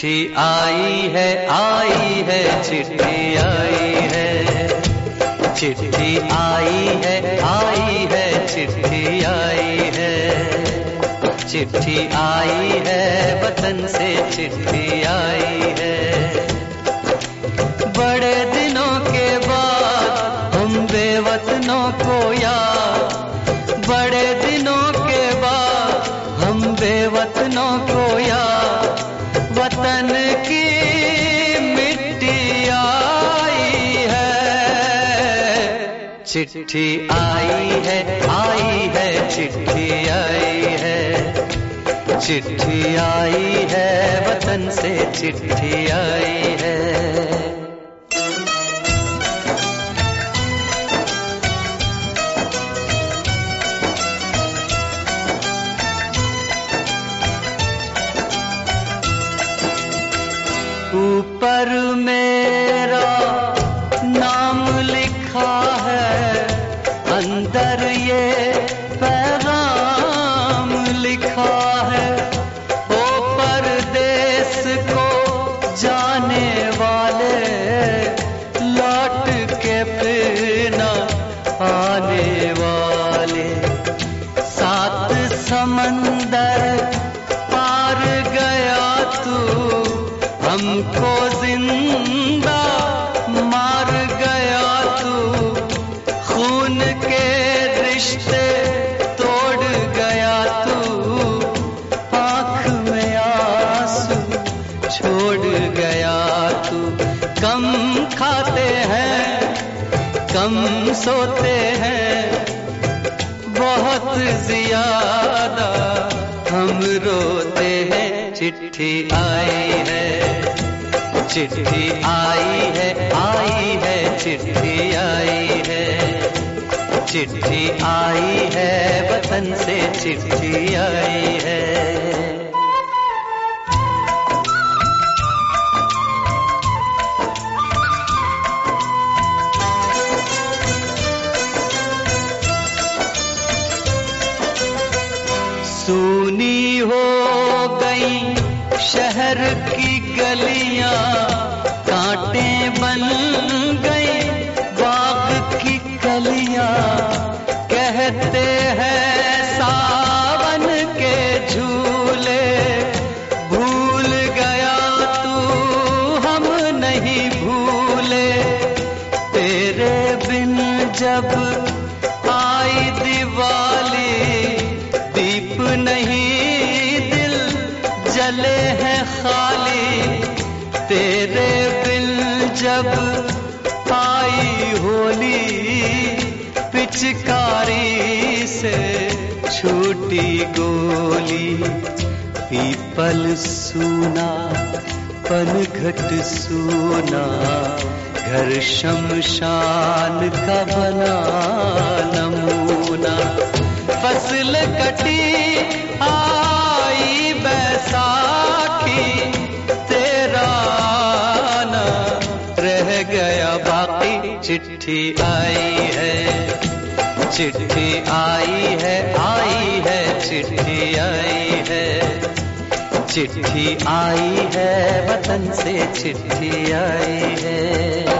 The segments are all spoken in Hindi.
चिट्ठी आई है चिट्ठी आई है, चिट्ठी आई है चिट्ठी आई है, चिट्ठी आई है वतन से चिट्ठी आई है। बड़े दिनों के बाद हम बेवतनों को याद, बड़े दिनों के बाद हम बेवतनों को याद, वतन की मिट्टी आई है। चिट्ठी आई है चिट्ठी आई है, चिट्ठी आई है वतन से चिट्ठी आई है। ऊपर मेरा नाम लिखा है, अंदर ये पैगाम लिखा है। ओ परदेस को जाने वाले, लौट के फिर न आने वाले, सात समंदर पार गया तू, हमको जिंदा मार गया तू, खून के रिश्ते तोड़ गया तू, आँख में आंसू छोड़ गया तू। कम खाते हैं कम सोते हैं, बहुत ज्यादा हम रोते हैं। चिट्ठी आई है, चिट्ठी आई है चिट्ठी आई है, चिट्ठी आई है वतन से चिट्ठी आई है। सूनी हो गई शहर की गलियां, कांटे बन गई बाग की कलियां, कहते हैं सावन के झूले, भूल गया तू हम नहीं भूले। तेरे बिन जब आई दिवाली, दीप नहीं दिल जले हैं खाली। तेरे बिन जब आई होली, पिचकारी से छूटी गोली। पीपल सूना पनघट सूना, घर शमशान का बना नमूना। फसल कटी आई बैसाखी, तेरा ना रह गया बाकी। चिट्ठी आई है, चिट्ठी आई है चिट्ठी आई है, चिट्ठी आई है वतन से चिट्ठी आई है।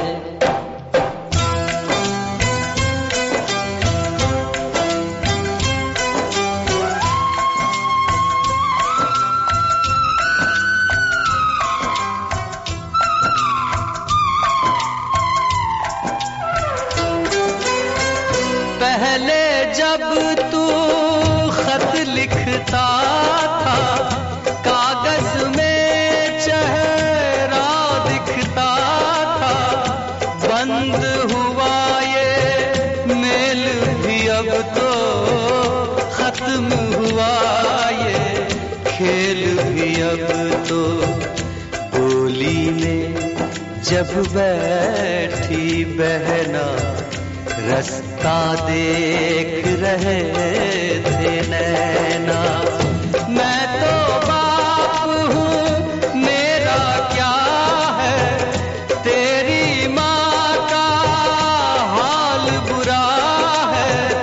पहले जब तू खत लिखता था, कागज में चेहरा दिखता था। बंद हुआ ये मेल भी अब तो, खत्म हुआ ये खेल भी अब तो। बोली में जब बैठी बहना, रास्ता देख रहे थे नैना। मैं तो बाप हूँ मेरा क्या है, तेरी माँ का हाल बुरा है।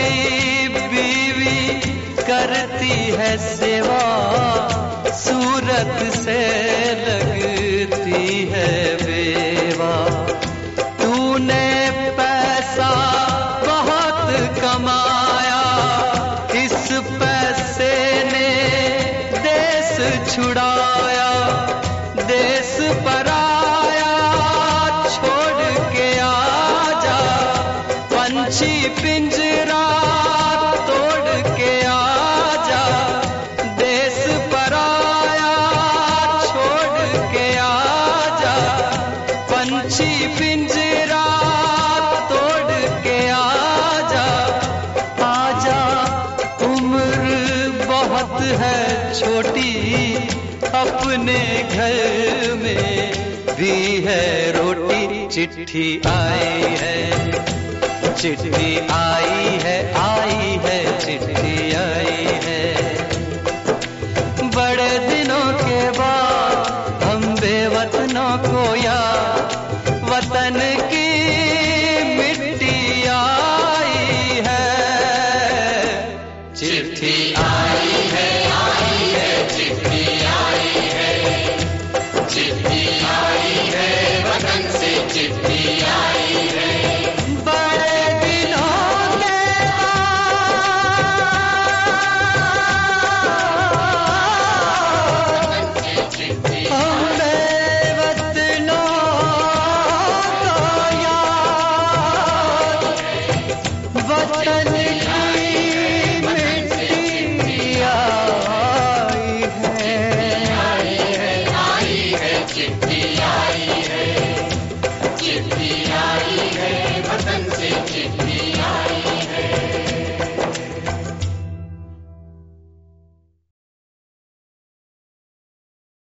तेरी बीवी करती है सेवा, सूरज सूरत से लगती है बेवा। तूने पैसा बहुत कमाया, इस पैसे ने देश छुड़ाया। देश पराया छोड़ के आजा, पंछी पिंजरा तोड़ के आजा। देश पराया छोड़ के आजा, पंछी पिंजरा तोड़ के आजा। आजा उम्र बहुत है छोटी, अपने घर में भी है रोटी। चिट्ठी आई है, चिट्ठी आई है, आई है